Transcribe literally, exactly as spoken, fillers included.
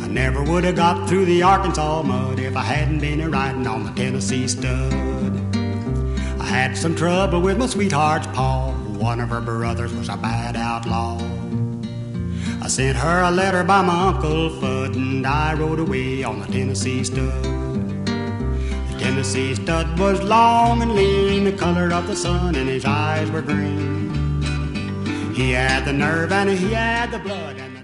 Never would have got through the Arkansas mud if I hadn't been a-riding on the Tennessee Stud. I had some trouble with my sweetheart's paw. One of her brothers was a bad outlaw. I sent her a letter by my Uncle Fudd, and I rode away on the Tennessee Stud. The Tennessee Stud was long and lean, the color of the sun, and his eyes were green. He had the nerve and he had the blood and the